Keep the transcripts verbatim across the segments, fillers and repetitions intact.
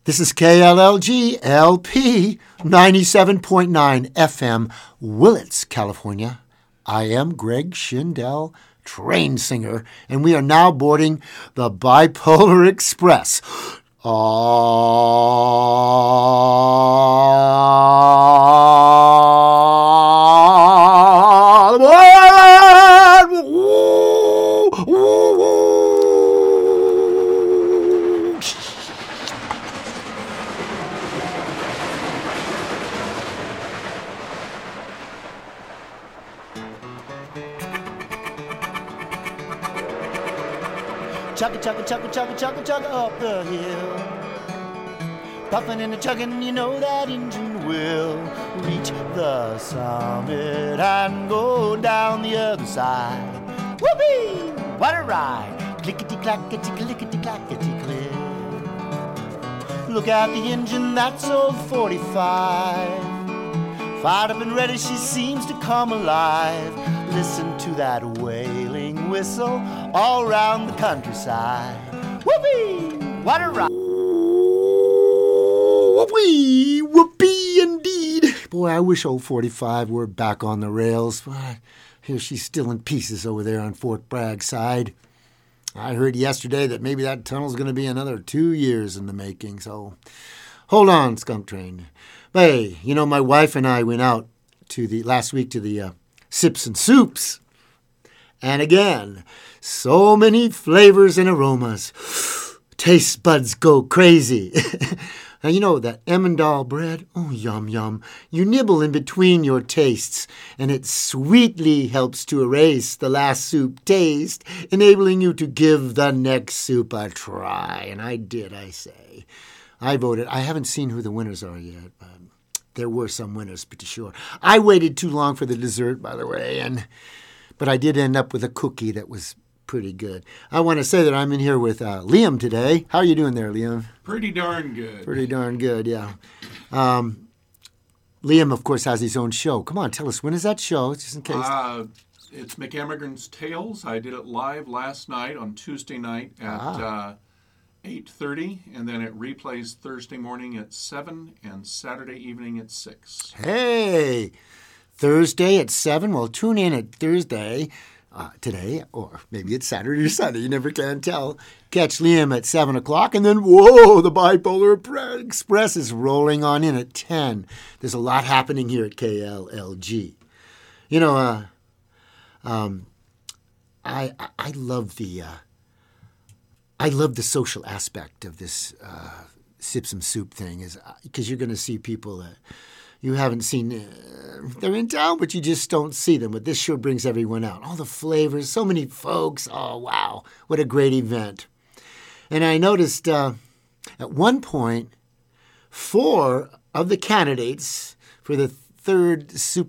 This is K L L G L P ninety-seven point nine F M, Willits, California. I am Greg Schindel, train singer, and we are now boarding the Bipolar Express. All aboard! Woo, woo, woo. Chugga, chugga, chugga, chugga, chugga, chugga up the hill. Puffin' and a chuggin', you know that engine will reach the summit and go down the other side. Whoopee! What a ride! Clickety-clackety, clickety-clackety, click. Look at the engine, that's old forty-five. Fired up and ready, she seems to come alive. Listen to that wailing whistle all around the countryside. Whoopee! What a ride! Whoopee! Whoopee indeed! Boy, I wish old forty-five were back on the rails. Here she's still in pieces over there on Fort Bragg side. I heard yesterday that maybe that tunnel's going to be another two years in the making, so hold on, Skunk Train. Hey, you know, my wife and I went out to the last week to the uh, Sips and Soups. And again, so many flavors and aromas. Taste buds go crazy. Now, you know that Emmendale bread? Oh, yum, yum. You nibble in between your tastes, and it sweetly helps to erase the last soup taste, enabling you to give the next soup a try. And I did, I say. I voted. I haven't seen who the winners are yet, but there were some winners, pretty sure. I waited too long for the dessert, by the way, and but I did end up with a cookie that was pretty good. I want to say that I'm in here with uh, Liam today. How are you doing there, Liam? Pretty darn good. Pretty darn good, yeah. Um, Liam, of course, has his own show. Come on, tell us, when is that show, just in case? Uh, it's McEmigran's Tales. I did it live last night on Tuesday night at ah. uh, eight thirty, and then it replays Thursday morning at seven and Saturday evening at six. Hey! Thursday at seven? Well, tune in at Thursday uh, today, or maybe it's Saturday or Sunday. You never can tell. Catch Liam at seven o'clock, and then, whoa, the Bipolar Express is rolling on in at ten. There's a lot happening here at K L L G. You know, uh, um, I, I I love the uh, I love the social aspect of this uh, Sip Some Soup thing, is because you're going to see people that you haven't seen. Uh, they're in town, but you just don't see them. But this sure brings everyone out. All the flavors, so many folks. Oh, wow. What a great event. And I noticed uh, at one point, four of the candidates for the third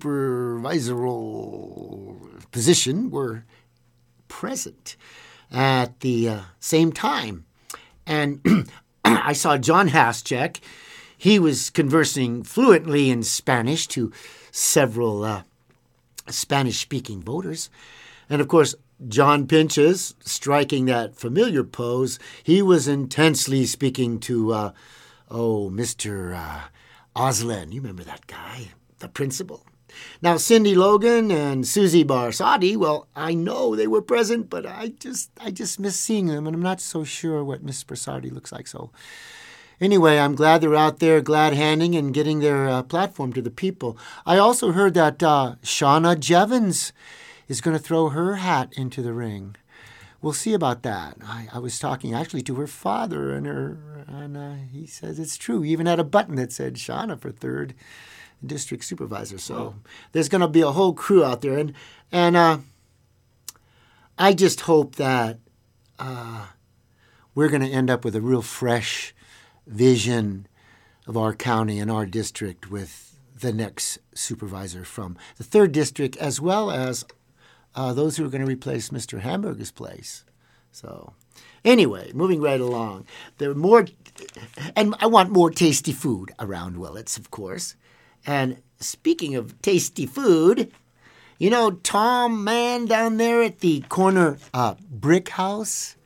supervisorial position were present at the uh, same time. And I saw John Haschek. He was conversing fluently in Spanish to several uh, Spanish-speaking voters. And, of course, John Pinches, striking that familiar pose, he was intensely speaking to, uh, oh, Mister Uh, Oslen. You remember that guy, the principal. Now, Cindy Logan and Susie Barsadi, well, I know they were present, but I just I just miss seeing them, and I'm not so sure what Miss Barsadi looks like, so... Anyway, I'm glad they're out there glad handing and getting their uh, platform to the people. I also heard that uh, Shauna Jevons is going to throw her hat into the ring. We'll see about that. I, I was talking actually to her father, and her, and uh, he says it's true. He even had a button that said Shauna for third district supervisor. So oh. There's going to be a whole crew out there. And, and uh, I just hope that uh, we're going to end up with a real fresh vision of our county and our district with the next supervisor from the third district, as well as uh, those who are going to replace Mister Hamburger's place. So anyway, moving right along. There are more, and I want more tasty food around Willits, of course. And speaking of tasty food, you know Tom Mann down there at the corner uh, brick house?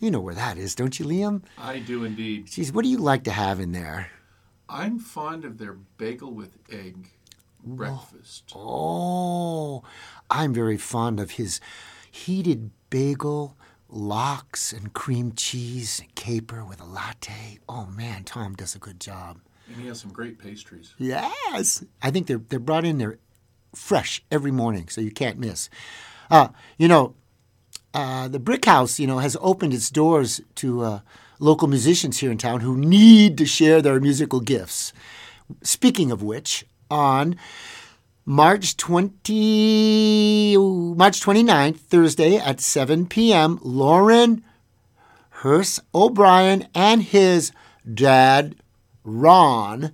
You know where that is, don't you, Liam? I do indeed. Geez, what do you like to have in there? I'm fond of their bagel with egg breakfast. Oh, I'm very fond of his heated bagel, lox, and cream cheese, and caper with a latte. Oh, man, Tom does a good job. And he has some great pastries. Yes. I think they're, they're brought in there fresh every morning, so you can't miss. Uh, you know, uh, the Brick House, you know, has opened its doors to uh, local musicians here in town who need to share their musical gifts. Speaking of which, on March twentieth, March twenty-ninth, Thursday at seven p.m., Lauren Hearst O'Brien and his dad, Ron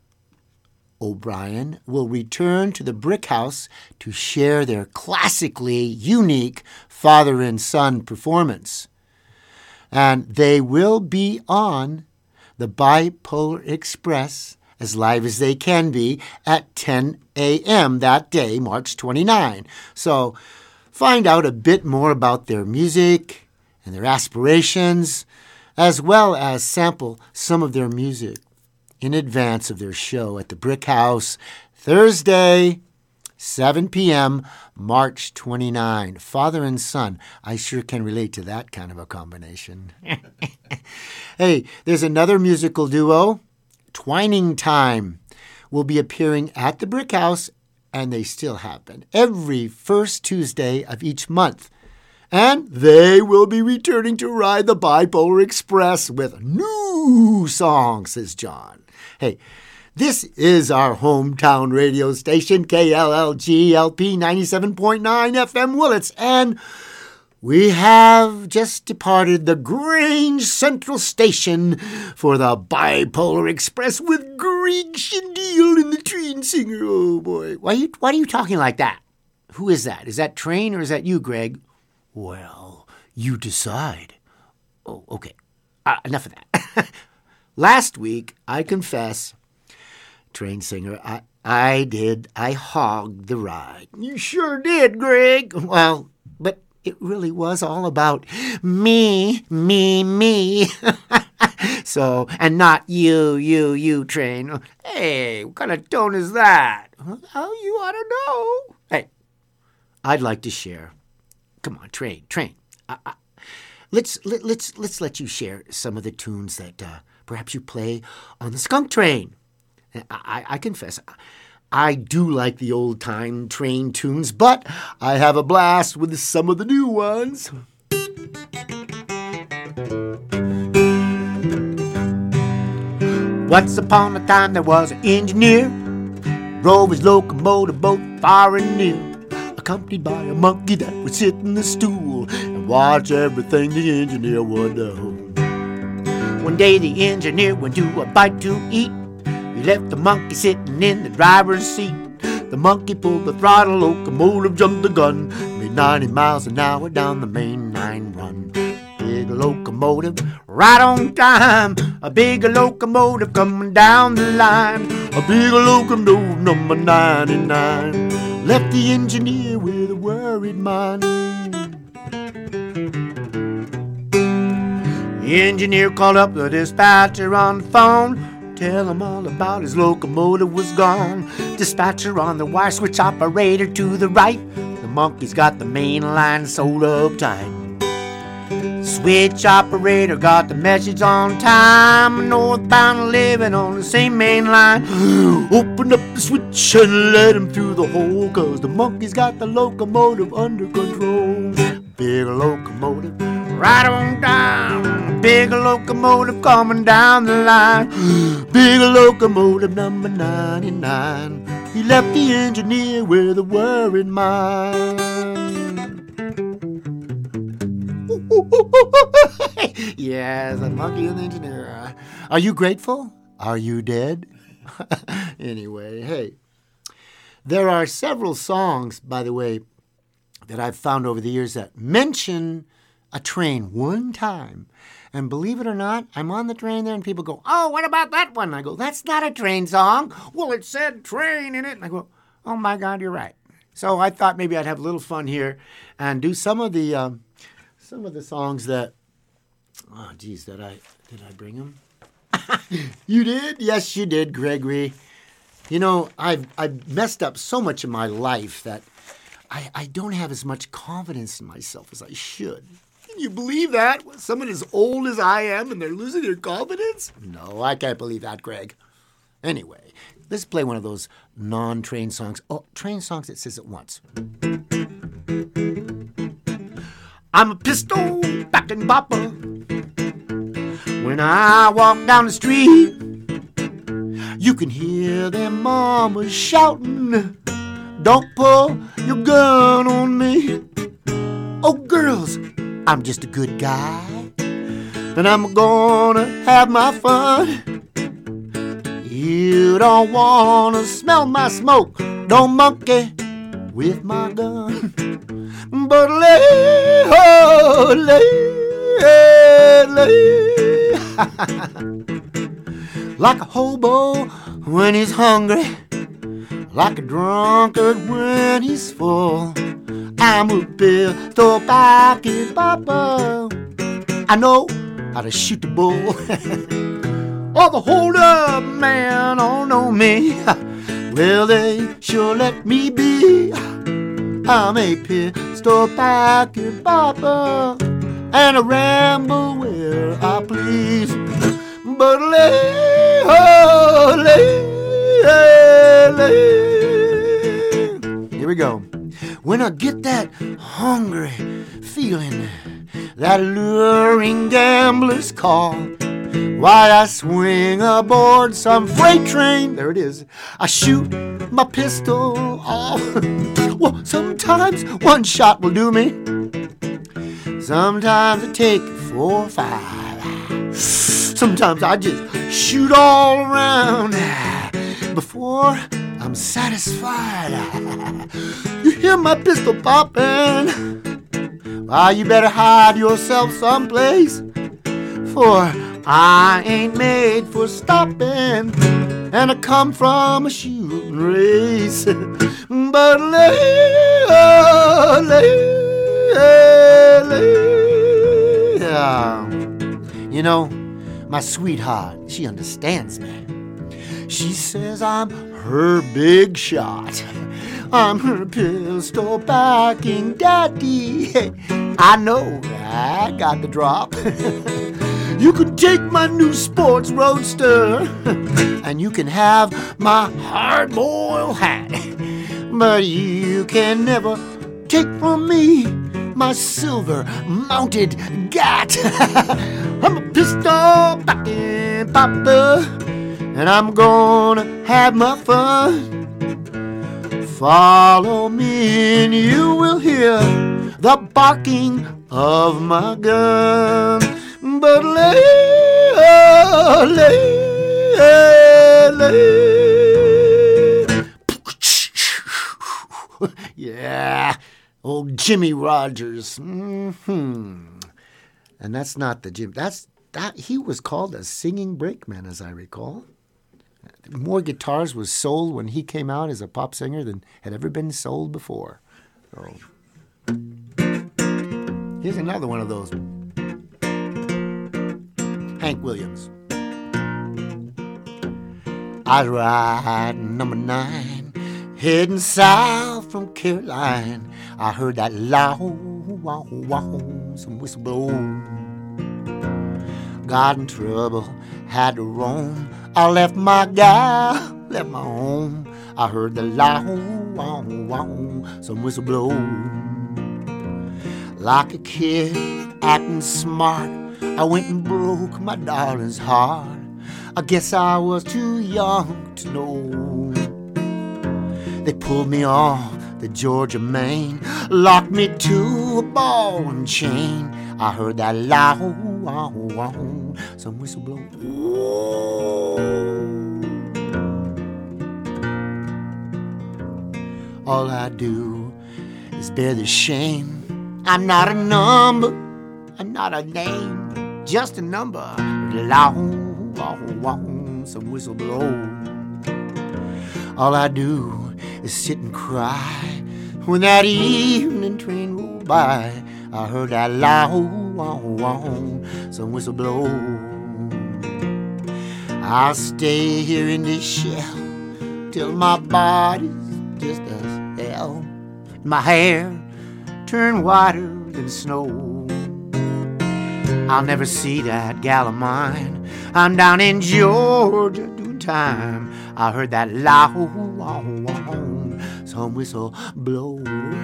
O'Brien, will return to the Brick House to share their classically unique father and son performance. And they will be on the Bipolar Express as live as they can be at ten a.m. that day, March twenty-ninth. So find out a bit more about their music and their aspirations, as well as sample some of their music in advance of their show at the Brick House, Thursday, seven p.m., March twenty-ninth. Father and son, I sure can relate to that kind of a combination. Hey, there's another musical duo, Twining Time, will be appearing at the Brick House, and they still have been, every first Tuesday of each month. And they will be returning to ride the Bipolar Express with new songs, says John. Hey, this is our hometown radio station, K L L G L P ninety-seven point nine F M Willits, and we have just departed the Grange Central Station for the Bipolar Express with Greg Shindeal and the Train Singer. Oh, boy. Why are you, why are you talking like that? Who is that? Is that Train or is that you, Greg? Well, you decide. Oh, okay. Uh, enough of that. Last week, I confess, Train Singer, I, I did. I hogged the ride. You sure did, Greg. Well, but it really was all about me, me, me. So, and not you, you, you, Train. Hey, what kind of tone is that? Oh, you ought to know. Hey, I'd like to share. Come on, Train, Train. Uh, uh, let's let, let's let's let you share some of the tunes that uh, perhaps you play on the Skunk Train. I, I, I confess, I do like the old-time train tunes, but I have a blast with some of the new ones. Once upon a time there was an engineer, drove his locomotive both far and near, accompanied by a monkey that would sit in the stool and watch everything the engineer would do. One day the engineer went to a bite to eat. He left the monkey sitting in the driver's seat. The monkey pulled the throttle, locomotive jumped the gun, made ninety miles an hour down the main line run. Big locomotive, right on time. A big locomotive coming down the line. A big locomotive number ninety-nine left the engineer with a worried mind. The engineer called up the dispatcher on the phone, tell him all about his locomotive was gone. Dispatcher on the wire, switch operator to the right. The monkey's got the main line sewed up tight. Switch operator got the message on time. Northbound living on the same main line. Open up the switch and let him through the hole, 'cause the monkey's got the locomotive under control. Big locomotive, right on down. Big locomotive coming down the line. Big locomotive number ninety-nine. He left the engineer with a worried mind. Yes, the monkey and the engineer. Are you grateful? Are you dead? Anyway, hey. There are several songs, by the way, that I've found over the years that mention a train one time. And believe it or not, I'm on the train there and people go, oh, what about that one? I go, that's not a train song. Well, it said train in it. And I go, oh, my God, you're right. So I thought maybe I'd have a little fun here and do some of the um, some of the songs that Oh, geez, did I did I bring them? You did? Yes, you did, Gregory. You know, I've I've messed up so much in my life that I, I don't have as much confidence in myself as I should. Can you believe that? Someone as old as I am and they're losing their confidence? No, I can't believe that, Greg. Anyway, let's play one of those non-train songs. Oh, train songs that says it once. I'm a pistol backing bopper. When I walk down the street, you can hear them mamas shouting, don't pull your gun on me. Oh, girls, I'm just a good guy, and I'm gonna have my fun. You don't wanna smell my smoke, don't monkey with my gun. But lay, oh, lay, lay. Like a hobo when he's hungry, like a drunkard when he's full. I'm a pistol packing papa. I know how to shoot the bull. Oh, the hold-up man don't know me. Well, they sure let me be. I'm a pistol packing papa, and I ramble where I please. But lay, oh, lay, lay. Here we go. When I get that hungry feeling, that alluring gambler's call, why I swing aboard some freight train, there it is, I shoot my pistol off. Well, sometimes one shot will do me. Sometimes I take four or five. Sometimes I just shoot all around before I'm satisfied. You hear my pistol popping? Why, you better hide yourself someplace, for I ain't made for stopping, and I come from a shooting race. But lay, oh, lay, lay. Yeah. You know, my sweetheart, she understands me. She says I'm her big shot. I'm her pistol packing daddy. I know I got the drop. You can take my new sports roadster, and you can have my hard-boiled hat, but you can never take from me my silver-mounted gat. I'm a pistol packing papa, and I'm gonna have my fun. Follow me and you will hear the barking of my gun. But lay, oh, lay, lay. Yeah, old Jimmy Rogers. Mm-hmm. And that's not the Jim. That's that. He was called a singing brakeman, as I recall. More guitars was sold when he came out as a pop singer than had ever been sold before. So, here's another one of those. Hank Williams. I was riding number nine, heading south from Caroline. I heard that loud wow wow, some whistle blow. Got in trouble, had to roam. I left my gal, left my home. I heard the loud wow wow, some whistle blow. Like a kid acting smart, I went and broke my darling's heart. I guess I was too young to know. They pulled me off the Georgia main, locked me to a ball and chain. I heard that loud wow wow, some whistle blow. All I do is bear the shame. I'm not a number, I'm not a name, just a number. Loud wow wow, some whistle blow. All I do is sit and cry when that evening train rolled by. I heard that loud on, on, some whistle blow. I'll stay here in this shell till my body's just as hell. My hair turn whiter than snow. I'll never see that gal of mine. I'm down in Georgia doing time. I heard that loud some whistle blow.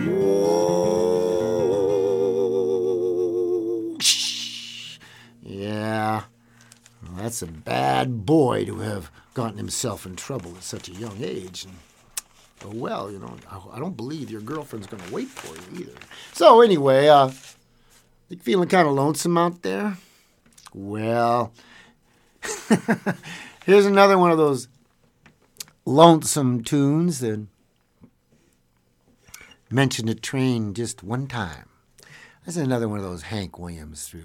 Yeah, well, that's a bad boy to have gotten himself in trouble at such a young age. And, oh, well, you know, I, I don't believe your girlfriend's going to wait for you either. So anyway, uh, you feeling kind of lonesome out there? Well, here's another one of those lonesome tunes that mentioned a train just one time. That's another one of those Hank Williams through.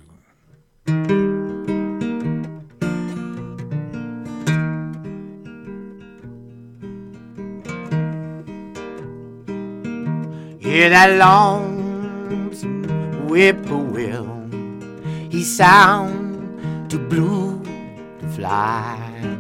Hear that lonesome whippoorwill, he sound too blue to fly.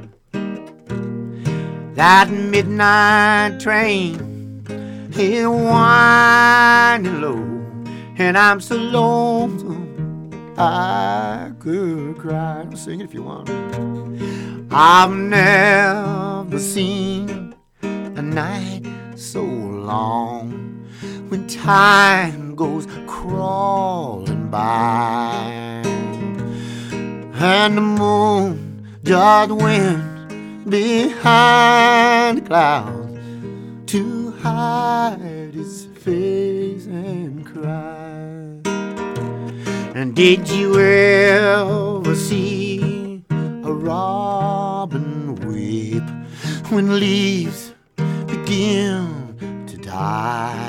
That midnight train is winding low, and I'm so lonesome I could cry. Sing it if you want. I've never seen a night so long when time goes crawling by, and the moon just went behind the clouds to hide his face and cry. And did you ever see a robin weep when leaves begin to die?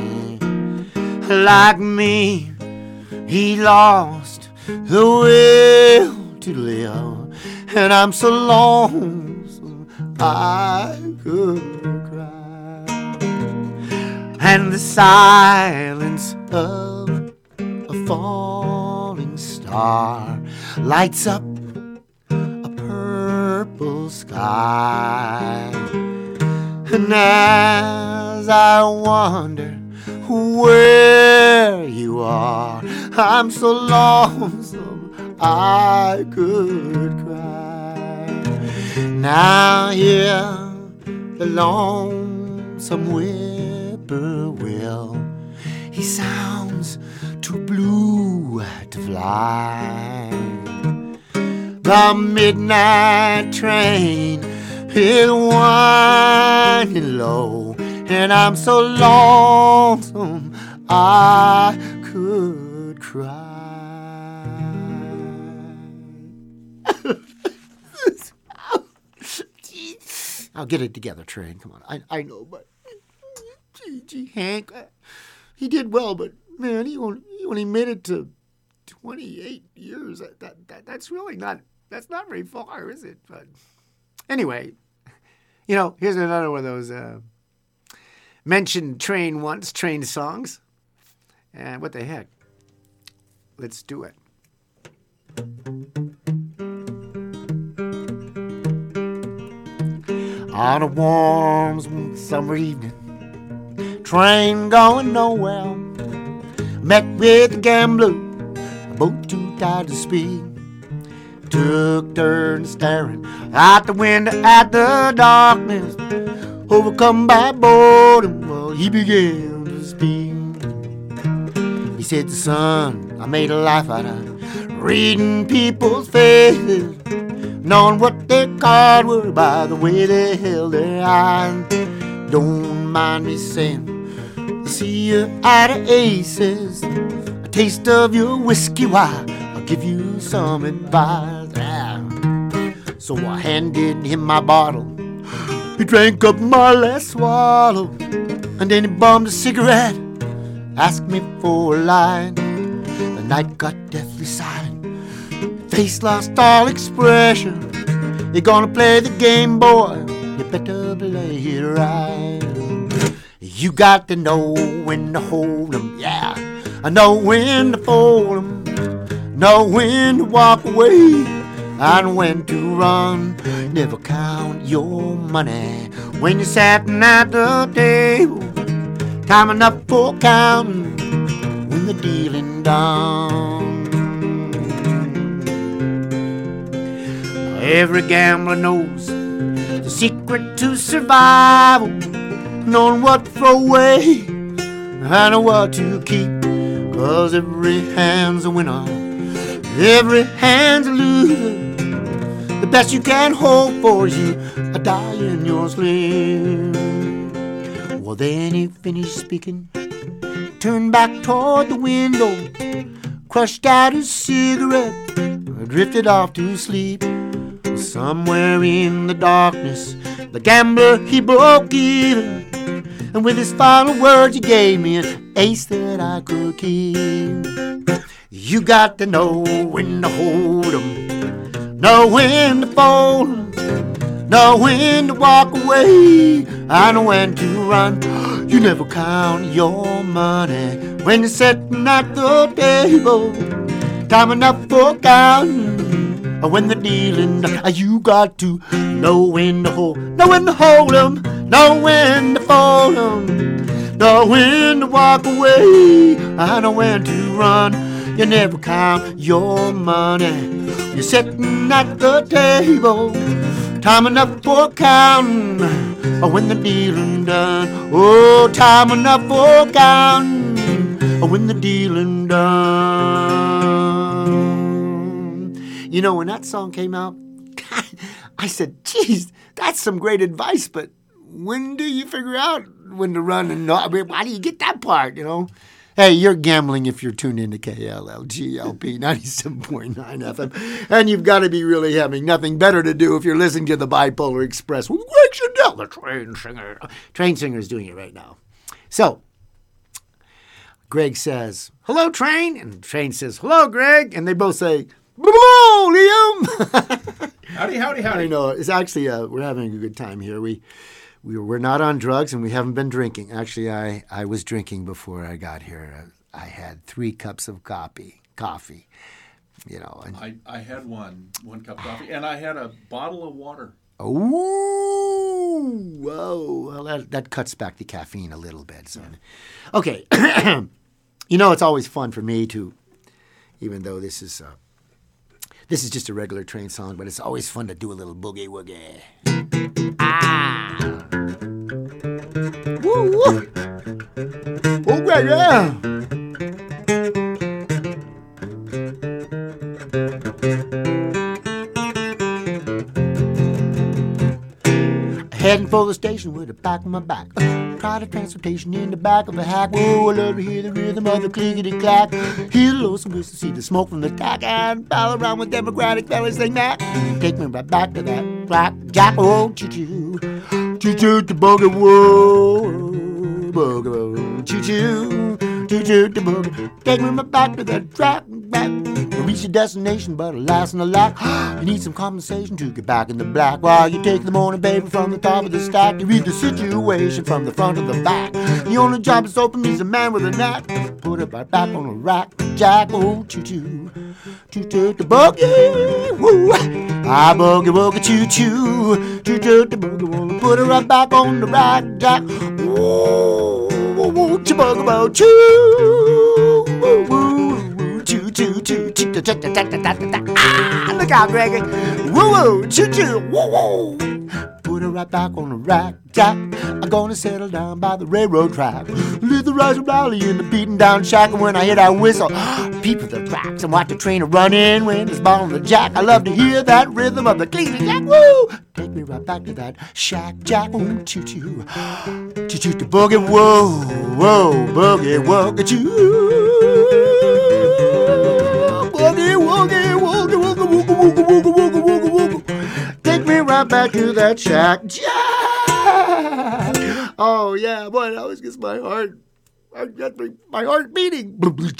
Like me, he lost the will to live, and I'm so lonesome I could cry. And the silence of a falling star lights up a purple sky. And as I wonder where you are, I'm so lonesome I could cry. Now hear the lonesome whippoorwill, he sounds too blue to fly. The midnight train is winding low, and I'm so lonesome I could cry. I'll get it together, Train. Come on. I I know, but gee, gee, Hank, uh, he did well, but man, he only, he only made it to twenty-eight years. That, that that that's really not that's not very far, is it? But anyway, you know, here's another one of those. Uh, Mentioned Train once, Train songs. And what the heck? Let's do it. On a warm summer evening, train going nowhere, met with a gambler, a boat too tired to speed. Took turns staring out the window at the darkness, overcome by boredom, well, he began to speak. He said, son, I made a life out of reading people's faces, knowing what their cards were by the way they held their eyes. Don't mind me saying, see you out of aces, a taste of your whiskey, why, I'll give you some advice. Ah. So I handed him my bottle. He drank up my last swallow, and then he bummed a cigarette, asked me for a line. The night got deathly silent, face lost all expression. You're gonna play the game, boy, you better play it right. You got to know when to hold 'em, yeah, I know when to fold 'em. know when to walk away and when to run. Never count your money when you're sitting at the table. Time enough for counting when the dealing done. Every gambler knows the secret to survival, knowing what to throw away and what to keep. 'Cause every hand's a winner, every hand's a loser. The best you can hope for is you a die in your sleep. Well, then he finished speaking, turned back toward the window, crushed out his cigarette, drifted off to sleep. Somewhere in the darkness, the gambler, he broke even, and with his final words, he gave me an ace that I could keep. You got to know when to hold 'em, know when to fold 'em, know when to walk away, I know when to run. You never count your money when you're sitting at the table. Time enough for counting when the dealing done. You got to know when to hold, know when to hold 'em, know when to fold 'em, know when to walk away, I know when to run. You never count your money, you're sitting at the table. Time enough for counting when the dealing done. Oh, time enough for counting when the dealing done. You know, when that song came out, I said, geez, that's some great advice, but when do you figure out when to run and not? I mean, why do you get that part, you know? Hey, you're gambling if you're tuned into K L L G L P ninety-seven point nine F M. And you've got to be really having nothing better to do if you're listening to the Bipolar Express with Greg Shindell, the train singer. Train singer is doing it right now. So, Greg says, hello, Train. And Train says, hello, Greg. And they both say, hello, Liam. Howdy, howdy, howdy. I know. It's actually, uh, we're having a good time here. We... We we're not on drugs, and we haven't been drinking. Actually, I, I was drinking before I got here. I had three cups of coffee. Coffee, you know. And, I, I had one, one cup of coffee, and I had a bottle of water. Oh, whoa. Well, that, that cuts back the caffeine a little bit. So. Okay. You know, it's always fun for me to, even though this is uh, this is just a regular Train song, but it's always fun to do a little boogie woogie. Ah. Woo, woo. Okay, yeah. Heading for the station with the back of my back. Try the transportation in the back of a hack. Whoa, I love to hear the rhythm of the clickety-clack. Hear the low some whistle, see the smoke from the tack, and pal around with Democratic fellas sing that. Take me right back to that blackjack. Oh, choo-choo. Choo-choo, the boogie, whoa. Boogie, whoa. Choo-choo. Choo-choo, the boogie. Take me right back to that track. Back. You reach your destination, but alas and alack, you need some compensation to get back in the black. While you take the morning paper from the top of the stack, you read the situation from the front of the back. The only job that's open means a man with a knack. Put it right back on the rack, jack. Oh, choo-choo, choo-choo, the boogie, woo. I boogie, boogie, choo-choo, choo-choo, the boogie, woo. Put it right back on the rack, jack. Woo, woo, woo, choo-boogie, woo, choo, woo, woo. Choo choo choo choo choo choo choo choo. Ah, look out, Greggy. Woo woo, choo choo, woo woo. Put it right back on the rack, jack. I'm gonna settle down by the railroad track. Leave the rising rally in the beaten down shack. And when I hear that whistle, people the tracks and watch the train run in when it's ball on the jack. I love to hear that rhythm of the clean jack. Woo! Take me right back to that shack, jack. Ooh, choo choo, choo choo, the boogie, whoa, whoa, boogie, woogie, choo. Woogie, woogie, woogie, woogie, woogie, woogie, woogie, woogie, woogie, woogie. Take me right back to that shack, jack. Oh yeah, boy, it always gets my heart, my heart beating.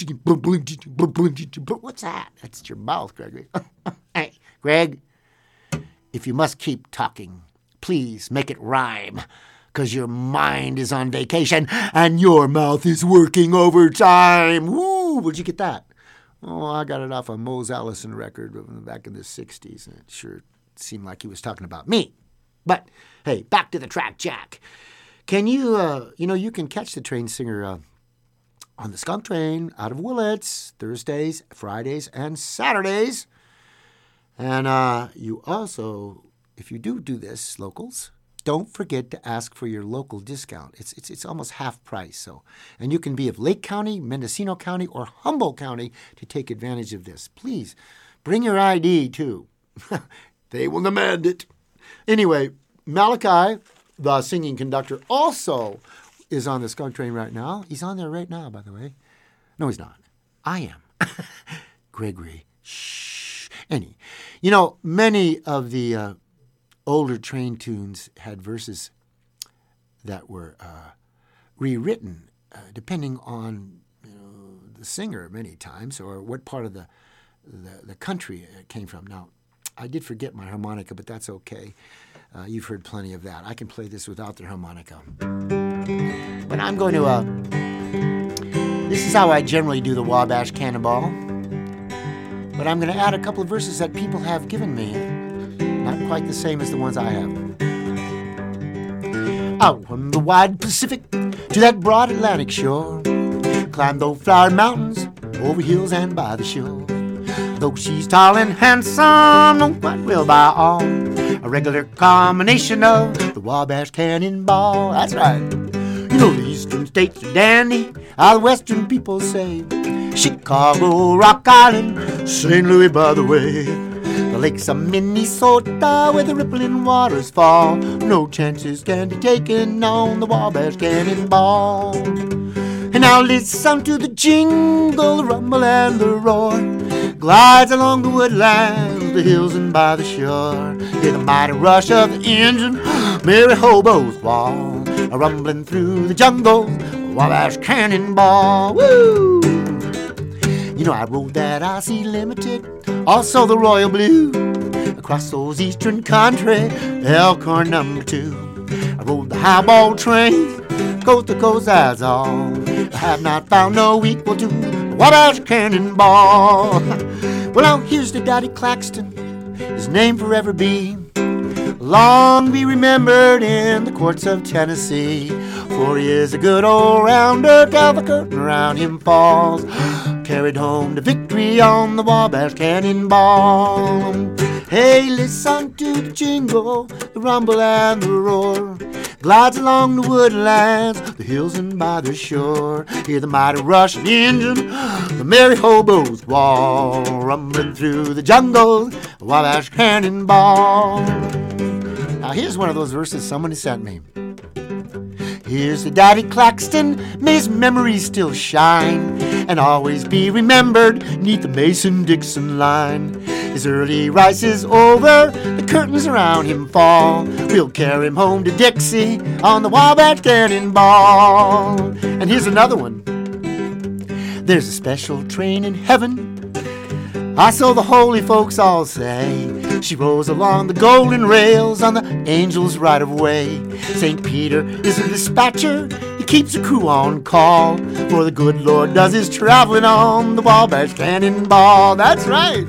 What's that? That's your mouth, Gregory. Hey, Greg, if you must keep talking, please make it rhyme. Because your mind is on vacation and your mouth is working overtime. Woo! Where'd you get that? Oh, I got it off a Mose Allison record back in the sixties, and it sure seemed like he was talking about me. But, hey, back to the track, Jack. Can you, uh, you know, you can catch the Train Singer uh, on the Skunk Train out of Willits, Thursdays, Fridays, and Saturdays. And uh, you also, if you do do this, locals, don't forget to ask for your local discount. It's it's it's almost half price. So, and you can be of Lake County, Mendocino County, or Humboldt County to take advantage of this. Please bring your I D too. They will demand it. Anyway, Malachi, the singing conductor, also is on the Skunk Train right now. He's on there right now, by the way. No, he's not. I am. Gregory. Shh. Any. You know, many of the uh, older train tunes had verses that were uh, rewritten uh, depending on you know, the singer many times or what part of the, the, the country it came from. Now, I did forget my harmonica, but that's okay. Uh, you've heard plenty of that. I can play this without the harmonica. But I'm going to, uh, this is how I generally do the Wabash Cannonball. But I'm going to add a couple of verses that people have given me. Not quite the same as the ones I have. Out from the wide Pacific to that broad Atlantic shore, climb those flowered mountains, over hills and by the shore. Though she's tall and handsome, known quite well by all, a regular combination of the Wabash Cannonball. That's right. You know the eastern states are dandy, all the western people say. Chicago, Rock Island, Saint Louis by the way. The lakes of Minnesota where the rippling waters fall. No chances can be taken on the Wabash Cannonball. And now listen to the jingle, the rumble and the roar. Glides along the woodlands, the hills and by the shore. Hear the mighty rush of the engine, merry hobo's wall, a rumbling through the jungle, Wabash Cannonball. Woo! You know I rode that I C Limited, also the Royal Blue, across those eastern country, Elkhorn number two. I rode the highball train, coast to coast, that's all. I have not found no equal to the Wabash Cannonball. Well, now here's to Daddy Claxton, his name forever be long be remembered in the courts of Tennessee. For he is a good all-rounder till the curtain around him falls, carried home to victory on the Wabash Cannonball. Hey, listen to the jingle, the rumble and the roar. Glides along the woodlands, the hills and by the shore. Hear the mighty rush of the engine, the merry hobo's wall, rumbling through the jungle, the Wabash Cannonball. Now here's one of those verses someone sent me. Here's to Daddy Claxton, may his memory still shine, and always be remembered neath the Mason-Dixon line. His early rise is over, the curtains around him fall. We'll carry him home to Dixie on the Wabash Cannonball. And here's another one. There's a special train in heaven, I saw the holy folks all say. She rolls along the golden rails on the angels' right-of-way. Saint Peter is a dispatcher, he keeps a crew on call, for the good Lord does his traveling on the Wabash Cannonball. That's right.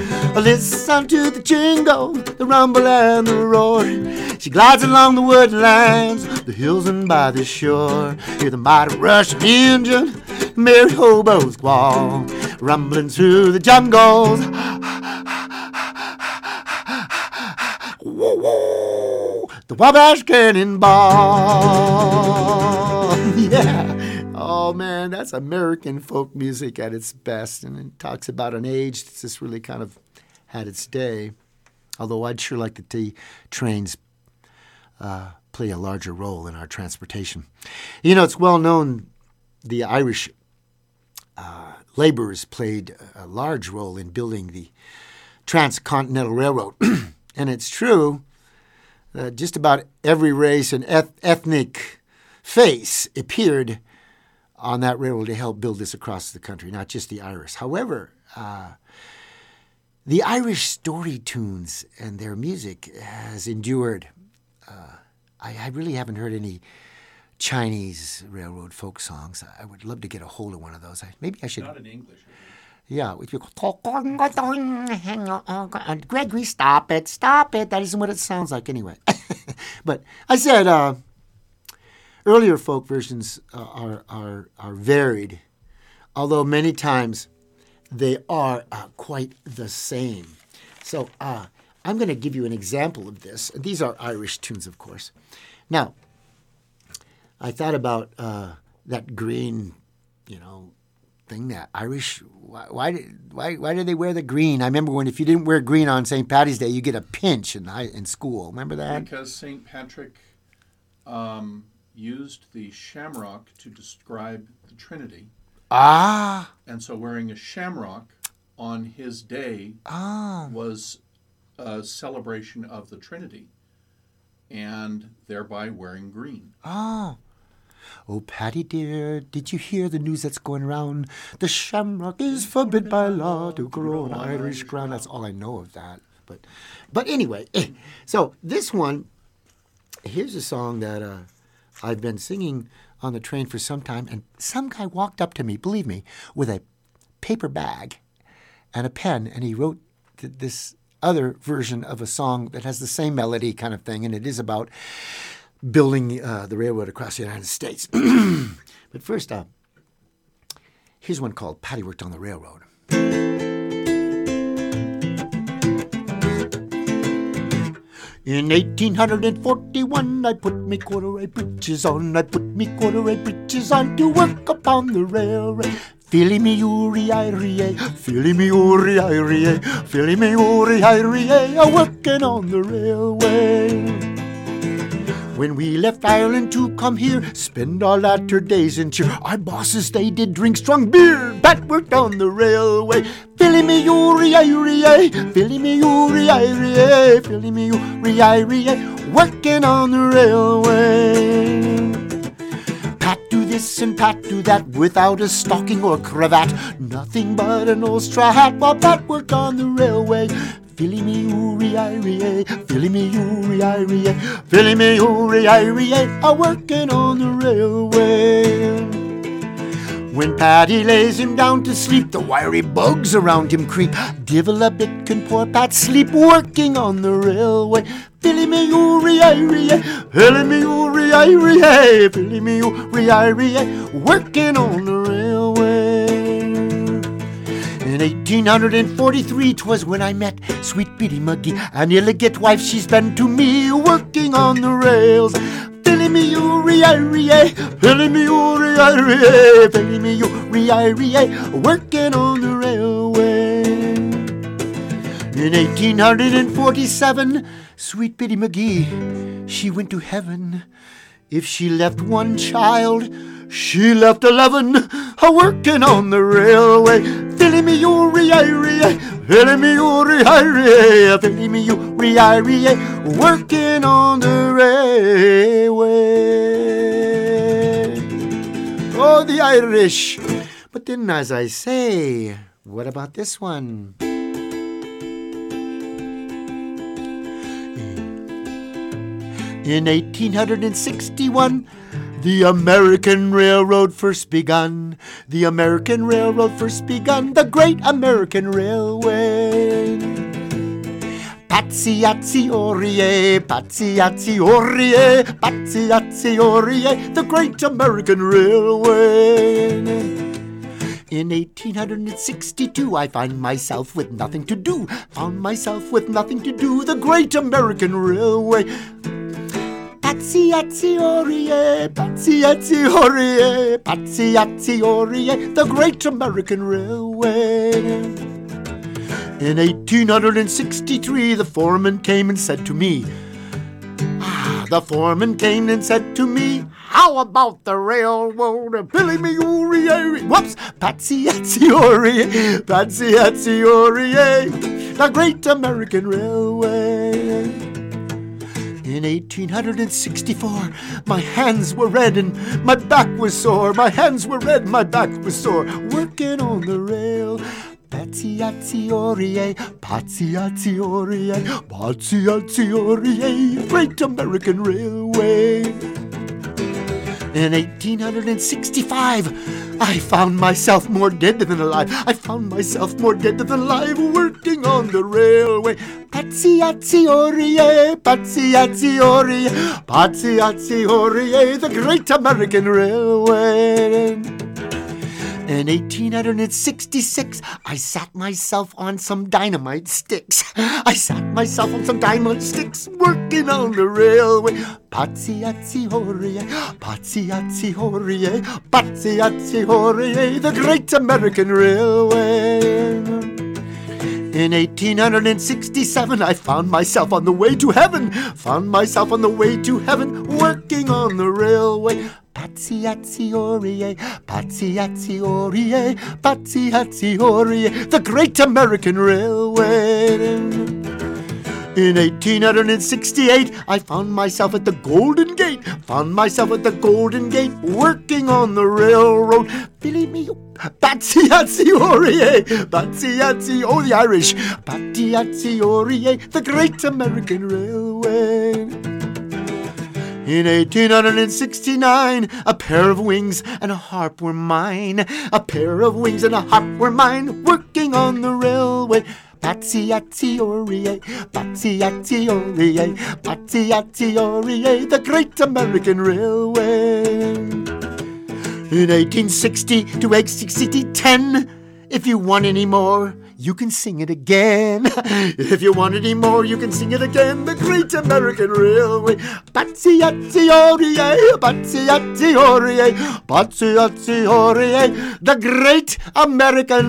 Listen to the jingle, the rumble and the roar. She glides along the woodlands, the hills and by the shore. Hear the mighty rush of the engine, merry hobo's wall, rumbling through the jungles. The Wabash Cannonball. Yeah. Oh, man, that's American folk music at its best. And it talks about an age that's just really kind of had its day. Although I'd sure like to see trains uh, play a larger role in our transportation. You know, it's well known the Irish uh, laborers played a large role in building the Transcontinental Railroad. And it's true that just about every race and eth- ethnic face appeared on that railroad to help build this across the country, not just the Irish. However, uh, the Irish story tunes and their music has endured. Uh, I, I really haven't heard any Chinese railroad folk songs. I would love to get a hold of one of those. I, maybe I should. Not in English. Yeah, if you go, Gregory, stop it, stop it. That isn't what it sounds like anyway. But I said uh, earlier folk versions uh, are, are, are varied, although many times they are uh, quite the same. So uh, I'm going to give you an example of this. These are Irish tunes, of course. Now, I thought about uh, that green, you know, thing, that Irish. Why, why did why why did they wear the green? I remember when if you didn't wear green on Saint Paddy's Day, you get a pinch in high, in school. Remember that? Because Saint Patrick um, used the shamrock to describe the Trinity. Ah. And so wearing a shamrock on his day ah. was a celebration of the Trinity, and thereby wearing green. Oh. Oh, Patty dear, did you hear the news that's going around? The shamrock is forbid by law to grow on Irish ground. That's all I know of that. But but anyway, so this one, here's a song that uh, I've been singing on the train for some time, and some guy walked up to me, believe me, with a paper bag and a pen, and he wrote th- this other version of a song that has the same melody kind of thing, and it is about building uh, the railroad across the United States. But first, uh, here's one called Patty Worked on the Railroad. In eighteen forty-one, I put me corduroy breeches on. I put me corduroy breeches on to work upon the railroad. Feely me uri-iri-ay, feely me uri-iri-ay, feely me uri-iri-ay, a working on the railway. When we left Ireland to come here, spend our latter days in cheer, our bosses, they did drink strong beer, Pat worked on the railway. Feely me uri-iri-ay, feely me uri-iri-ay, feely me uri-iri-ay, working on the railway. Pat do this and Pat do that without a stocking or cravat, nothing but an old straw hat while Pat worked on the railway. Feely me uri-iri-ay, feely me uri-iri-ay, feely me uri-iri-ay, a working on the railway. When Paddy lays him down to sleep, the wiry bugs around him creep. Divil a bit can poor Pat sleep working on the railway. Feely me uri-iri-ay, feely me uri-iri-ay, feely me uri-iri-ay, working on the railway. In eighteen forty-three, 'twas when I met sweet Biddy McGee, an elegant wife she's been to me, working on the rails. Feely me uri-iri-ay, feely me uri-iri-ay, feely me uri-iri-ay, working on the railway. In eighteen forty-seven, sweet Biddy McGee, she went to heaven. If she left one child, she left eleven, a working on the railway. Feely me uri-iri-ay, feely me uri-iri-ay, feely me uri-iri-ay, working on the railway. Oh, the Irish. But then, as I say, what about this one? In eighteen sixty-one, the American Railroad first begun. The American Railroad first begun, the Great American Railway. Patsy-atsy-orie, patsy-atsy-orie, patsy-atsy-orie, the Great American Railway. In eighteen sixty-two, I find myself with nothing to do. Found myself with nothing to do, the Great American Railway. Patsy-atsy-orie, patsy-atsy-orie, patsy-atsy-orie, the Great American Railway. In eighteen sixty-three, the foreman came and said to me, ah, the foreman came and said to me, how about the railroad? Feely me uri-iri, whoops, patsy-atsy-orie, patsy-atsy-orie, the Great American Railway. In eighteen sixty-four, my hands were red and my back was sore. My hands were red, my back was sore, working on the rail. Patsy-atsy-orie, patsy-atsy-orie, patsy-atsy-orie, Great American Railway. In eighteen sixty-five, I found myself more dead than alive. I found myself more dead than alive working on the railway. Patsy, atsy, orie, patsy, atsy, orie, patsy, atsy, orie, the great American railway. In eighteen sixty-six, I sat myself on some dynamite sticks. I sat myself on some dynamite sticks working on the railway. Patsy, atsy, horie, patsy, atsy, horie, patsy, atsy, horie, the great American railway. In eighteen sixty-seven, I found myself on the way to heaven. Found myself on the way to heaven working on the railway. Patsy, atsy, orie, patsy, atsy, orie, patsy, atsy, orie, the great American railway. In eighteen sixty-eight, I found myself at the Golden Gate, found myself at the Golden Gate, working on the railroad. Believe me, patsy, atsy, orie, patsy, atsy, oh, the Irish, patsy, atsy, orie, the great American railway. In eighteen sixty-nine, a pair of wings and a harp were mine. A pair of wings and a harp were mine, working on the railway. Patsy, atsy, orie, patsy, atsy, orie, patsy, atsy, orie, the great American railway. In eighteen sixty to eighteen sixty-ten, if you want any more, you can sing it again. If you want any more, you can sing it again. The great American railway. Patsy, atsy, orie, patsy, atsy, orie, patsy, atsy, orie, the great American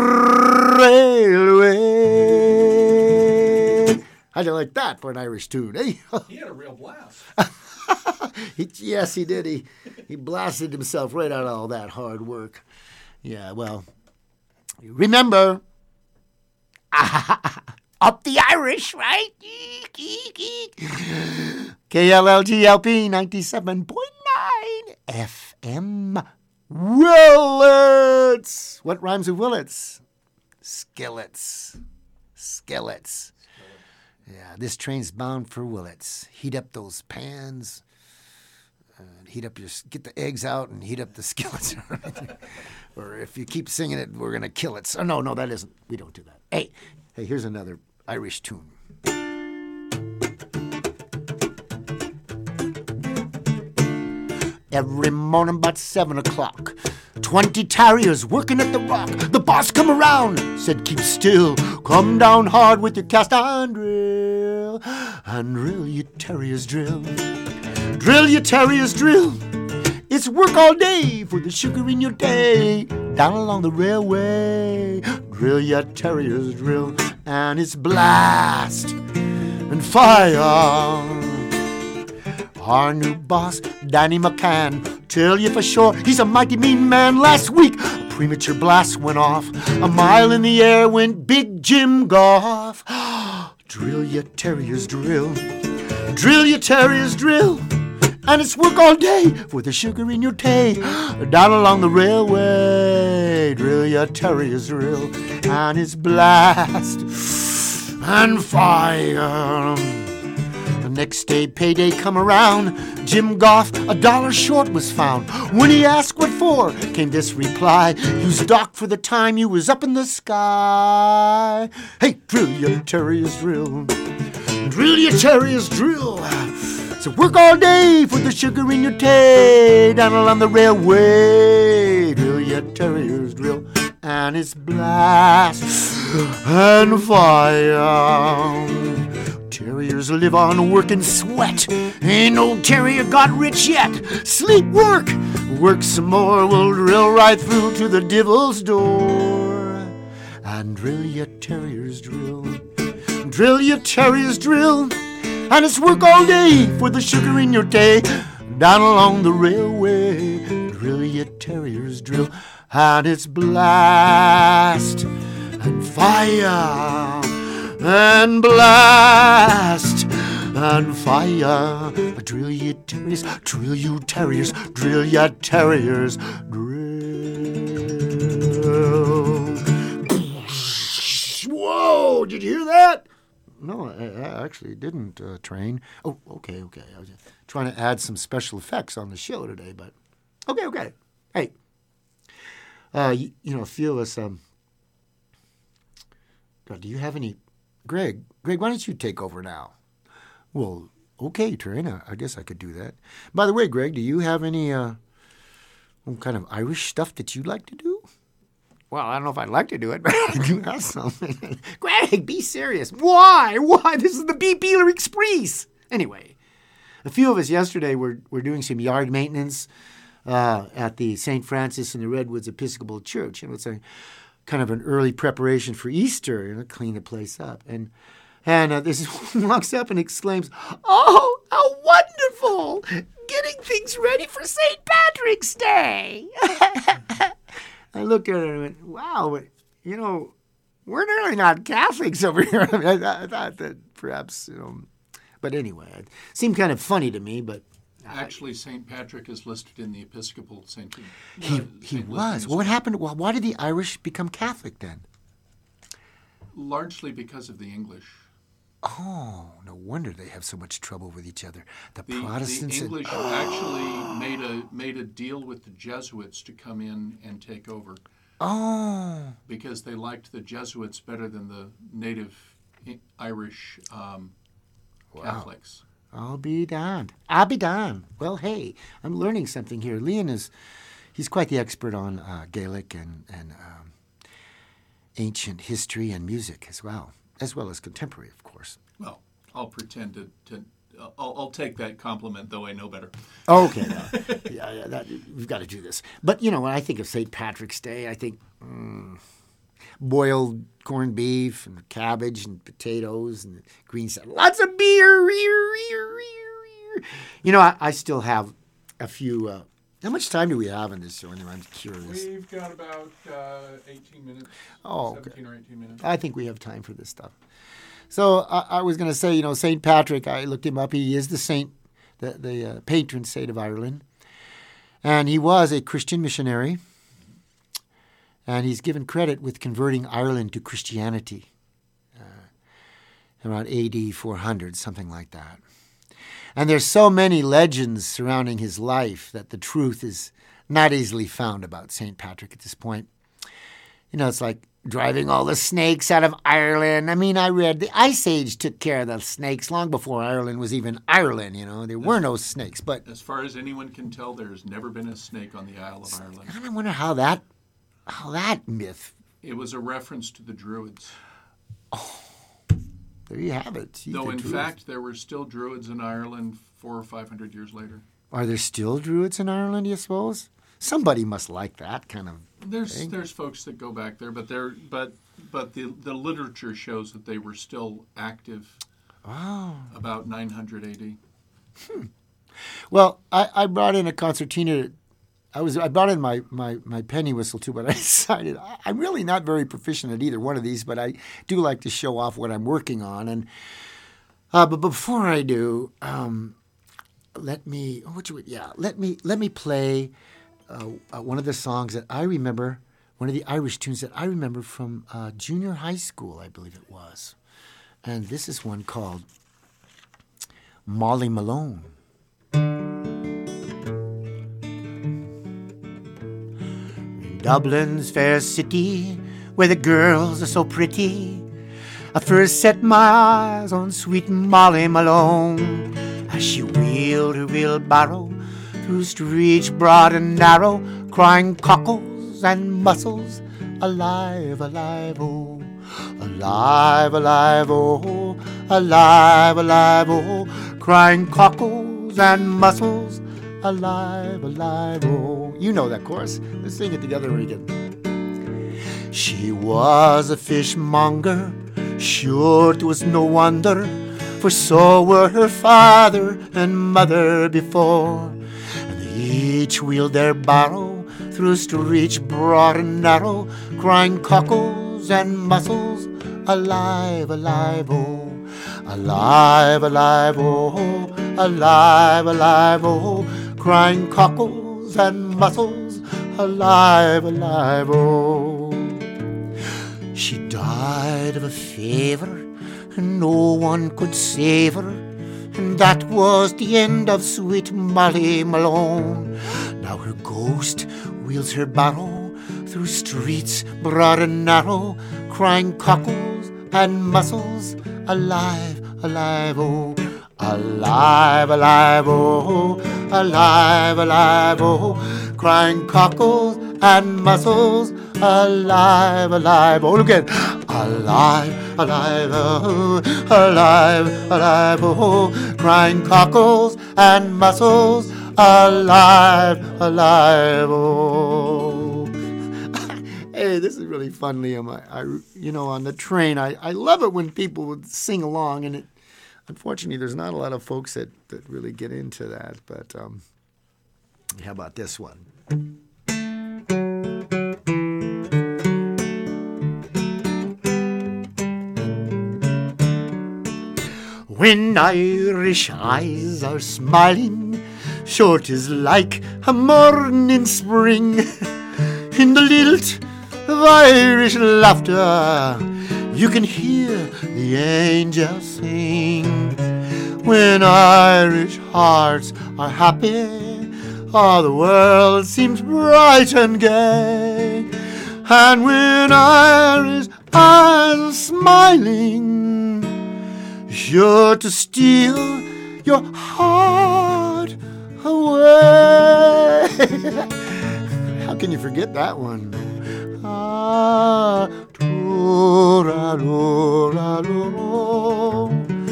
railway. How'd you like that for an Irish tune, eh? He had a real blast. he, yes, he did. He, he blasted himself right out of all that hard work. Yeah, well, remember, up the Irish, right? K L L G L P ninety-seven point nine F M. Willets. What rhymes with Willets? Skillets. Skillets. Yeah, this train's bound for Willets. Heat up those pans. Uh, heat up your, get the eggs out and heat up the skillets. Or if you keep singing it, we're going to kill it. So, no, no, that isn't. We don't do that. Hey, hey, here's another Irish tune. Every morning about seven o'clock, twenty terriers working at the rock. The boss come around, said keep still. Come down hard with your cast iron drill. And drill, you terriers, drill. Drill, you terriers, drill. It's work all day for the sugar in your day. Down along the railway, drill, your terriers, drill. And it's blast and fire. Our new boss, Danny McCann, tell you for sure he's a mighty mean man. Last week, a premature blast went off. A mile in the air went Big Jim Goff. Drill, you terriers, drill. Drill, you terriers, drill. And it's work all day for the sugar in your tay. Down along the railway, drill, your terriers, drill. And it's blast and fire. The next day, payday come around. Jim Goff, a dollar short was found. When he asked what for, came this reply. You's docked for the time you was up in the sky. Hey, drill, your terriers, drill. Drill, your terriers, drill. So work all day for the sugar in your tay. Down along the railway, drill, your terriers, drill. And it's blast and fire. Terriers live on work and sweat. Ain't no terrier got rich yet. Sleep, work, work some more. We'll drill right through to the devil's door. And drill, your terriers, drill. Drill, your terriers, drill. And it's work all day for the sugar in your day. Down along the railway, drill, your terriers, drill. And it's blast and fire and blast and fire. Drill, you terriers, drill, you terriers, drill, you terriers, drill. Whoa, did you hear that? no, I, I actually didn't uh, train. Oh, okay, okay. I was trying to add some special effects on the show today, but okay, okay. Hey, uh, you, you know, a few of us. Um, God, do you have any, Greg? Greg, why don't you take over now? Well, okay, Trina. I guess I could do that. By the way, Greg, do you have any uh, what kind of Irish stuff that you'd like to do? Well, I don't know if I'd like to do it, but I do have something. Greg, be serious. Why? Why? This is the B. Peeler Express. Anyway, a few of us yesterday were, were doing some yard maintenance uh, at the Saint Francis and the Redwoods Episcopal Church. You know, it's a kind of an early preparation for Easter, you know, clean the place up. And and uh, this walks up and exclaims, "Oh, how wonderful! Getting things ready for Saint Patrick's Day." I looked at her and went, wow, but, you know, we're really not Catholics over here. I mean, I, I thought that perhaps, you know, but anyway, it seemed kind of funny to me, but. Actually, Saint Patrick is listed in the Episcopal Saint. Uh, he he Saint was. Well, what happened? Well, why did the Irish become Catholic then? Largely because of the English. Oh, no wonder they have so much trouble with each other. The, The, Protestants. the English and, actually made a made a deal with the Jesuits to come in and take over. Oh. Because they liked the Jesuits better than the native Irish um, Wow. Catholics. I'll be darned. I'll be darned. Well, hey, I'm learning something here. Leon is, he's quite the expert on uh, Gaelic and, and um, ancient history and music as well, as well as contemporary, of course. Well, I'll pretend to, to I'll, I'll take that compliment, though I know better. Okay, well, yeah, yeah, that, we've got to do this. But, you know, when I think of Saint Patrick's Day, I think mm, boiled corned beef and cabbage and potatoes and green salad. Lots of beer. You know, I, I still have a few. Uh, how much time do we have in this show? Anyway, I'm curious. We've got about uh, eighteen minutes. Oh, okay. seventeen or eighteen minutes. I think we have time for this stuff. So I, I was going to say, you know, Saint Patrick, I looked him up. He is the saint, the, the uh, patron saint of Ireland. And he was a Christian missionary. And he's given credit with converting Ireland to Christianity uh, around A D four hundred, something like that. And there's so many legends surrounding his life that the truth is not easily found about Saint Patrick at this point. You know, it's like driving all the snakes out of Ireland. I mean, I read the Ice Age took care of the snakes long before Ireland was even Ireland, you know. There were no snakes, but... As far as anyone can tell, there's never been a snake on the Isle of Ireland. I wonder how that, how that myth... It was a reference to the Druids. Oh, there you have it. You Though, in Druids. fact, there were still Druids in Ireland four or five hundred years later. Are there still Druids in Ireland, you suppose? Somebody must like that kind of There's thing. there's folks that go back there, but they're but but the the literature shows that they were still active Oh. about nine hundred A D. Hmm. Well, I, I brought in a concertina. I was I brought in my, my, my penny whistle too, but I decided I, I'm really not very proficient at either one of these, but I do like to show off what I'm working on. And uh, but before I do, um, let me oh, what you yeah let me let me play uh, uh, one of the songs that I remember, one of the Irish tunes that I remember from uh, junior high school, I believe it was, and this is one called Molly Malone. Dublin's fair city, where the girls are so pretty, I first set my eyes on sweet Molly Malone, as she wheeled her wheelbarrow through streets broad and narrow, crying cockles and mussels, alive, alive, oh, alive, alive, oh, alive, alive, oh, crying cockles and mussels, alive, alive, oh. You know that chorus. Let's sing it together again. She was a fishmonger, sure 'twas no wonder, for so were her father and mother before. And they each wheeled their barrow through streets broad and narrow, crying cockles and mussels, alive, alive, oh, alive, alive, oh, alive, alive, oh, crying cockles and mussels, alive, alive, oh. She died of a fever and no one could save her. And that was the end of sweet Molly Malone. Now her ghost wheels her barrow through streets broad and narrow, crying cockles and mussels, alive, alive, oh, alive, alive, oh, alive, alive, oh, crying cockles and mussels, alive, alive, oh, look at alive, alive, oh, alive, alive, oh, crying cockles and mussels, alive, alive, oh. Hey, this is really fun, Liam. I, I you know, on the train, I, I love it when people would sing along, and it, unfortunately, there's not a lot of folks that, that really get into that. But um, how about this one? When Irish eyes are smiling, sure 'tis like a morning spring. In the lilt of Irish laughter, you can hear the angels sing. When Irish hearts are happy, all the world seems bright and gay. And when Irish eyes are smiling, sure to steal your heart away. How can you forget that one? Ah, to-ra-lo-ra-lo-lo,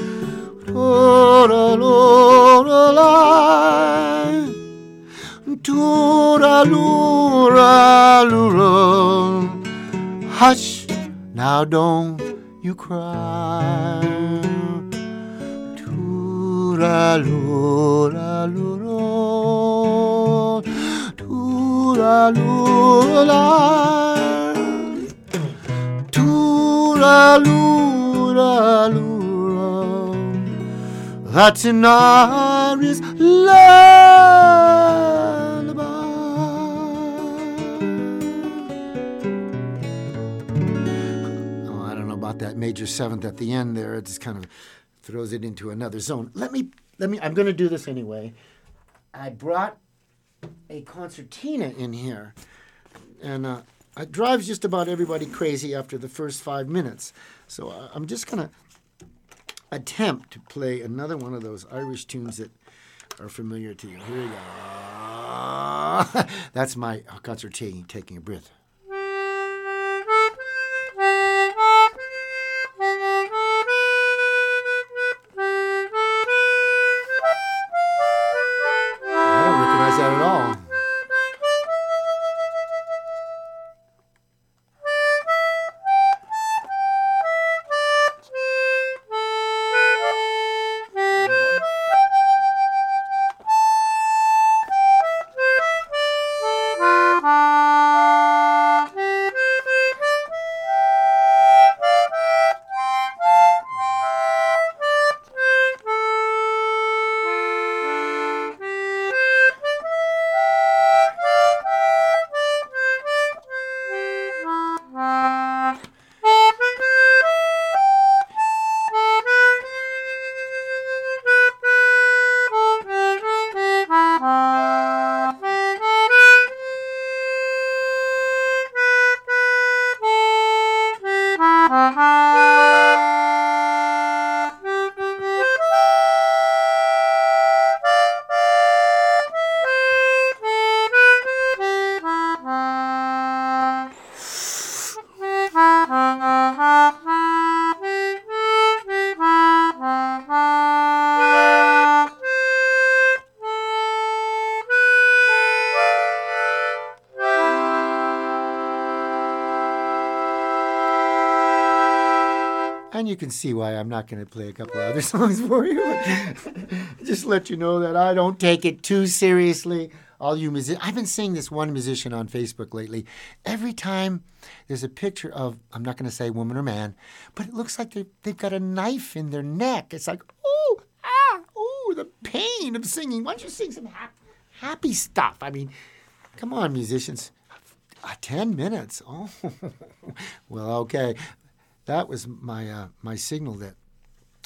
to-ra-lo-ra-lo, to-ra-lo-ra-lo-lo. Hush, now don't you cry. To-ra-lo-ra-lo-lo, to-ra-lo-ra, to-ra-lo-ra-lo-lo. That's an Irish lullaby. Oh, I don't know about that major seventh at the end there. It just kind of throws it into another zone. Let me, let me, I'm going to do this anyway. I brought a concertina in here, and uh, it drives just about everybody crazy after the first five minutes. So uh, I'm just going to attempt to play another one of those Irish tunes that are familiar to you. Here we go. That's my concertina taking a breath. And you can see why I'm not going to play a couple other songs for you. Just let you know that I don't take it too seriously. All you music, I've been seeing this one musician on Facebook lately. Every time there's a picture of, I'm not going to say woman or man, but it looks like they've got a knife in their neck. It's like, oh, ah, oh, the pain of singing. Why don't you sing some ha- happy stuff? I mean, come on, musicians. Uh, ten minutes. Oh, well, okay. That was my uh, my signal that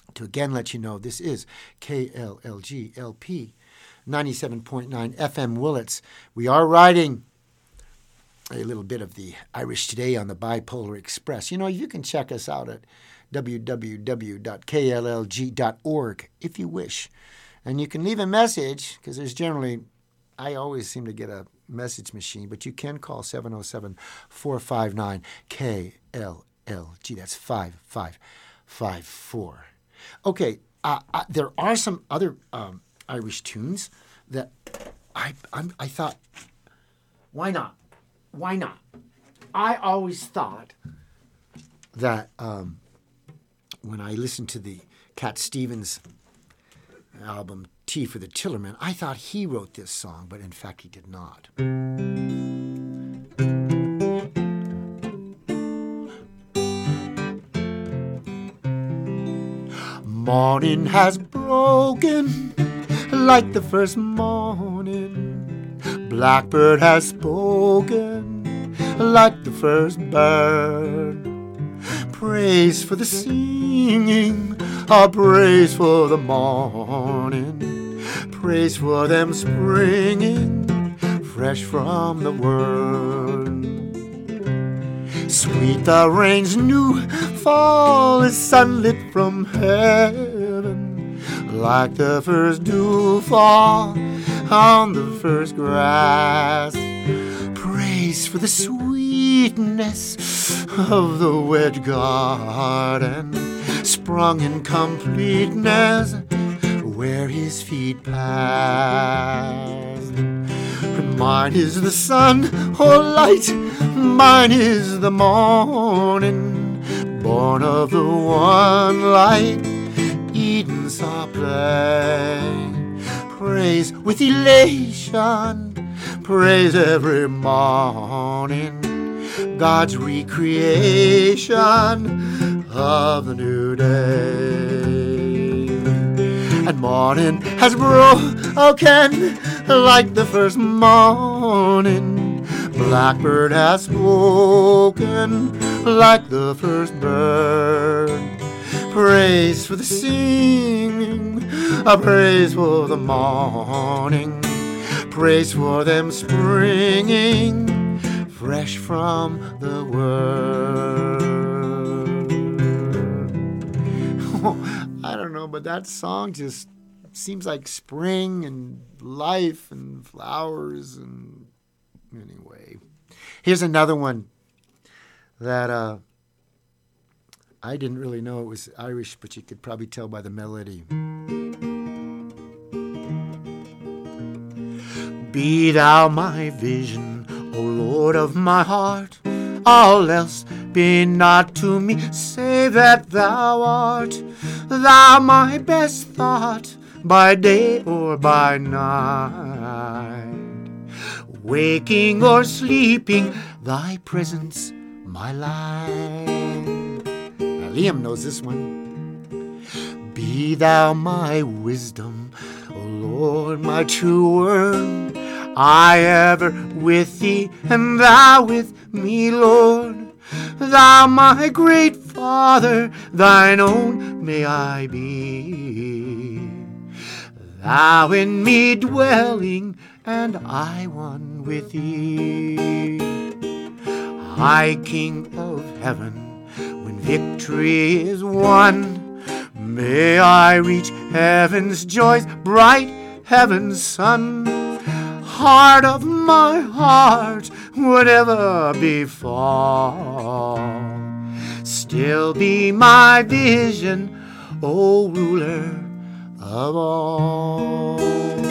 to again let you know this is K L L G L P ninety-seven point nine F M Willits. We are riding a little bit of the Irish Today on the Bipolar Express. You know, you can check us out at w w w dot k l l g dot org if you wish. And you can leave a message, because there's generally, I always seem to get a message machine, but you can call seven oh seven, four five nine, K L L G. That's five five five four. Okay, uh, uh, there are some other um, Irish tunes that I I'm, I thought, why not? Why not? I always thought that um, when I listened to the Cat Stevens album, Tea for the Tillerman, I thought he wrote this song, but in fact he did not. Morning has broken like the first morning. Blackbird has spoken like the first bird. Praise for the singing, a praise for the morning. Praise for them springing fresh from the word. Sweet the rain's new fall is sunlit from heaven, like the first dew fall on the first grass. Praise for the sweetness of the wet garden, sprung in completeness where his feet passed. Mine is the sun, oh light, mine is the morning, born of the one light, Eden saw play. Praise with elation, praise every morning, God's recreation of the new day. And morning has broken like the first morning. Blackbird has spoken like the first bird. Praise for the singing, a praise for the morning. Praise for them springing fresh from the word. Oh, I don't know, but that song just seems like spring and life and flowers. And anyway, here's another one that uh, I didn't really know it was Irish, but you could probably tell by the melody. Be thou my vision, O Lord of my heart, all else be not to me, save that thou art, thou my best thought, by day or by night. Waking or sleeping, thy presence my life. Now Liam knows this one. Be thou my wisdom, O Lord, my true word, I ever with thee, and thou with me, Lord. Thou my great Father, thine own may I be. Thou in me dwelling, and I one with thee. High King of heaven, when victory is won, may I reach heaven's joys, bright heaven's sun. Heart of my heart, whatever befall, still be my vision, O ruler of all.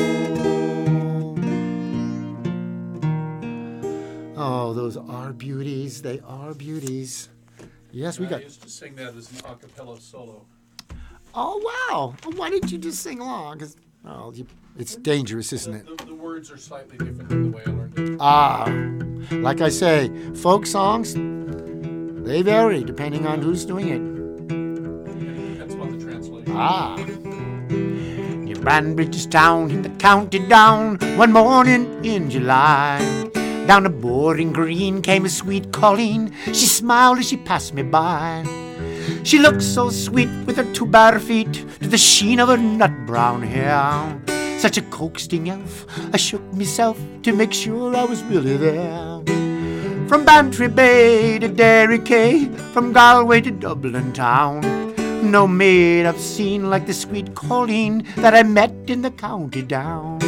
Oh, those are beauties. They are beauties. Yes, we got. I used to sing that as an a cappella solo. Oh, wow. Why didn't you just sing along? 'Cause, well, you, it's dangerous, isn't it? The, the, the words are slightly different than the way I learned it. Ah, like I say, folk songs, they vary depending on who's doing it. Depends on the translation. Ah. Near Banbridge's town in the county down, one morning in July, down a boring green came a sweet Colleen. She smiled as she passed me by. She looked so sweet with her two bare feet to the sheen of her nut-brown hair. Such a coaxing elf, I shook myself to make sure I was really there. From Bantry Bay to Derry Quay, from Galway to Dublin town, no maid I've seen like the sweet Colleen that I met in the county down.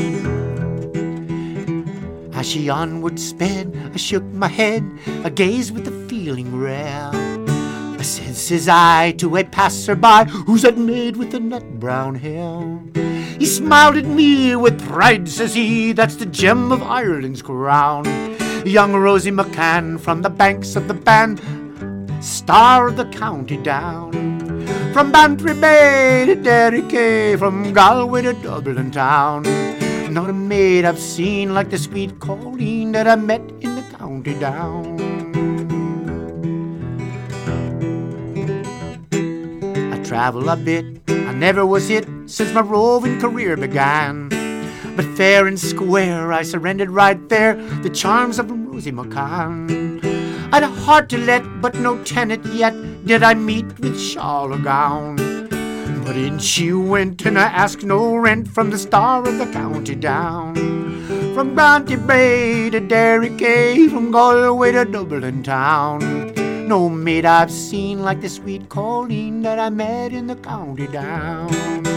As she onward sped, I shook my head, I gazed with a feeling rare. I said, says I, to a passer-by, who's that maid with the nut-brown hair? He smiled at me with pride, says he, that's the gem of Ireland's crown. Young Rosie McCann from the banks of the Bann, star of the county down. From Bantry Bay to Derry Quay, from Galway to Dublin town, not a maid I've seen like the sweet Colleen that I met in the county down. I travel a bit, I never was hit since my roving career began. But fair and square, I surrendered right there the charms of Rosie McCann. I'd a heart to let, but no tenant yet did I meet with shawl or gown. But in she went, and I asked no rent from the star of the county down. From Bantry Bay to Derry Quay, from Galway to Dublin town, no maid I've seen like the sweet Colleen that I met in the county down.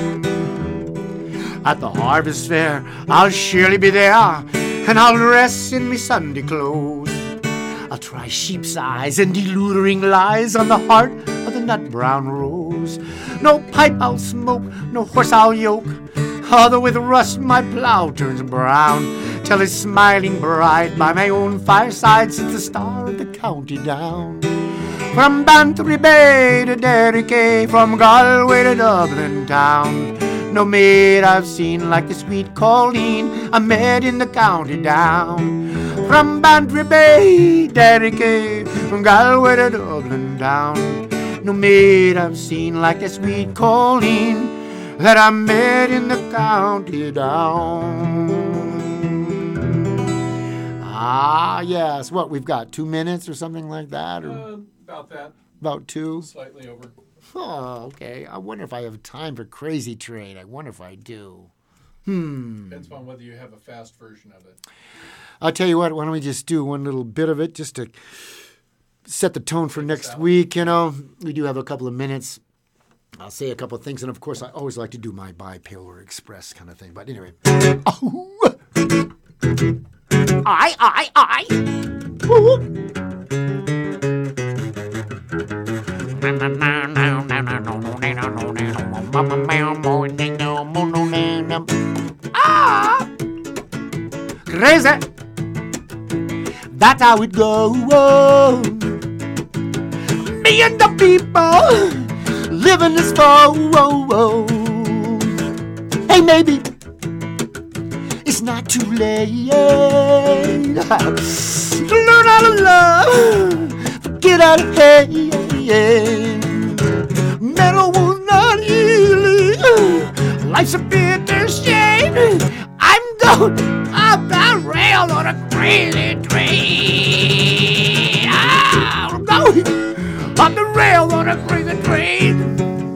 At the harvest fair, I'll surely be there, and I'll dress in me Sunday clothes. I'll try sheep's eyes and deludering lies on the heart of the nut-brown rose. No pipe I'll smoke, no horse I'll yoke, although with rust my plough turns brown, till a smiling bride by my own fireside sits the star of the county down. From Bantry Bay to Derry Quay, from Galway to Dublin town, no maid I've seen like the sweet Colleen I met in the county down. From Bantry Bay, Derry Quay, from Galway to Dublin town, no maid I've seen like the sweet Colleen that I met in the county down. Ah, yes. What, we've got two minutes or something like that? Or Uh, about that. about two? Slightly over. Oh, okay. I wonder if I have time for Crazy Train. I wonder if I do. Hmm. Depends on whether you have a fast version of it. I'll tell you what, why don't we just do one little bit of it just to set the tone for next week, you know. We do have a couple of minutes. I'll say a couple of things, and of course I always like to do my Bipolar Express kind of thing. But anyway. Oh. I, I, I. Woo. Ah! Crazy. That's how it goes. Me and the people living this for. Hey, maybe it's not too late to learn how to love, forget how to hate. Metal was not easy. Life's a bitter shame. I'm going up that rail on a crazy train. I'm going up the rail on a crazy train.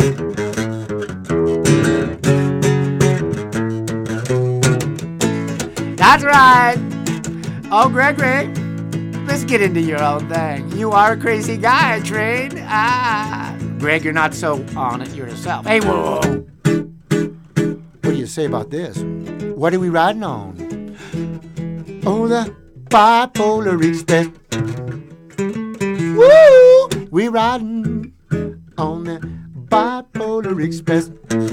That's right. Oh, Gregory, let's get into your own thing. You are a crazy guy, Train. Ah, Greg, you're not so on it yourself. Hey, whoa. What do you say about this? What are we riding on? Oh, the Bipolar Express. Woo! We riding on the Bipolar Express.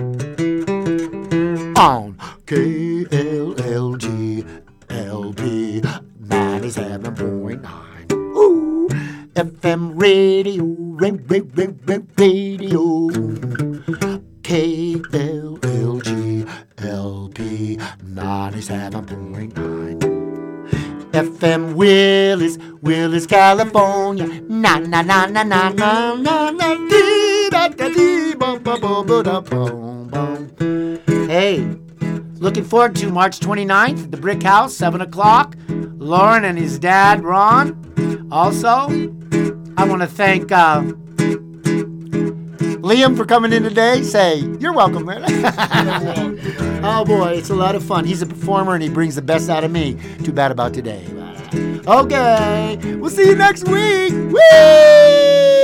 On K L L G L P ninety-seven point nine. Ooh, F M radio, ra- ra- ra- ra- radio. K L L G L P ninety-seven point nine. F M Willis, Willis, California. Na na na na na na na na. Dee da da dee bum bum bum bum bum bum. Hey, looking forward to March twenty-ninth, the Brick House, seven o'clock. Lauren and his dad, Ron. Also, I want to thank uh, Liam, for coming in today. Say, you're welcome, man. Oh, boy, it's a lot of fun. He's a performer, and he brings the best out of me. Too bad about today. Okay, we'll see you next week. Whee!